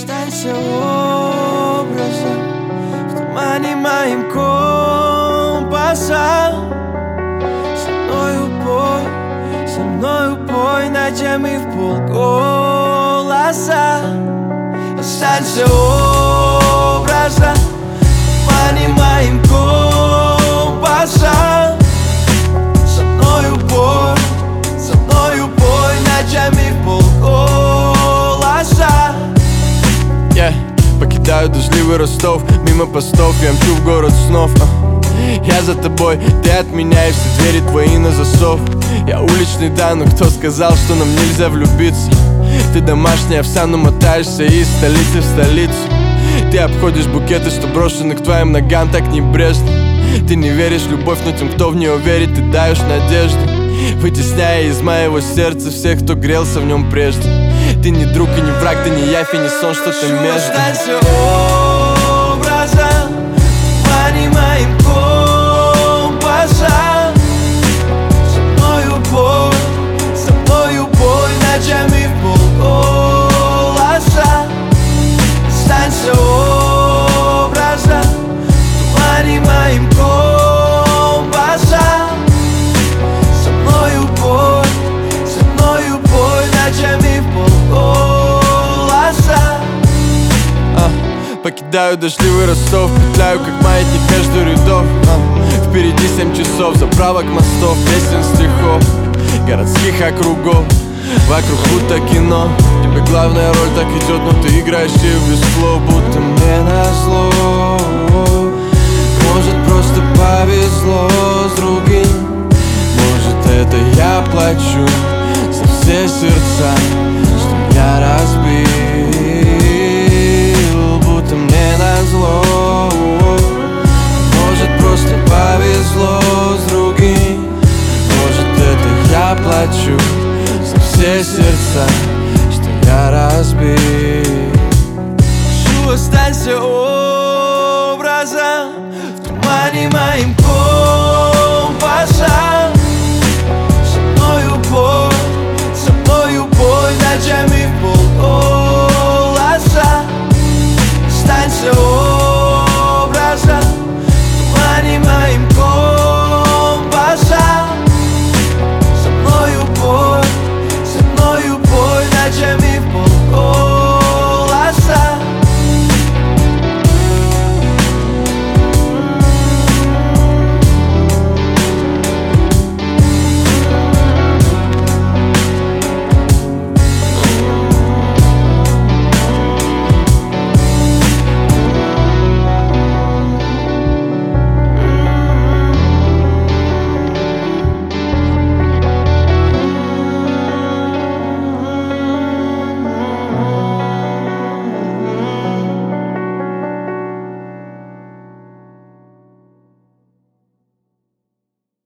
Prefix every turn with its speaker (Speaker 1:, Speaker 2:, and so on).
Speaker 1: Останься образом в тумане моим компаса. Со мною пой ночами в полголоса. Останься образом в тумане моим компаса. Со мною пой ночами в полголоса.
Speaker 2: Покидаю дождливый Ростов, мимо постов я мчу в город снов. Я за тобой, ты от меня, и все двери твои на засов. Я уличный, да, но кто сказал, что нам нельзя влюбиться? Ты домашняя овса, но мотаешься из столицы в столицу. Ты обходишь букеты, что брошены к твоим ногам так небрежно. Ты не веришь в любовь, но тем, кто в нее верит, ты даешь надежду, вытесняя из моего сердца всех, кто грелся в нем прежде. Ты не друг и не враг, ты не явь и не сон, что-то между.
Speaker 1: Останься образом в тумане моим компаса. Со мною пой ночами в полголоса. Останься образом в тумане моим компаса. Со мною пой ночами в полголоса.
Speaker 2: Покидаю дождливый Ростов, петляю как маятник между рядов. Впереди 7 часов, заправок мостов, песен, стихов, городских округов. Вокруг будто кино, тебе главная роль так идет, но ты играешь ее без слов, будто мне назло. Может, просто повезло с другим, может, это я плачу за все сердца, что я разбил, будто мне назло. Может, просто повезло с другим, может, это я плачу за все сердца, что я разбил.
Speaker 1: Останься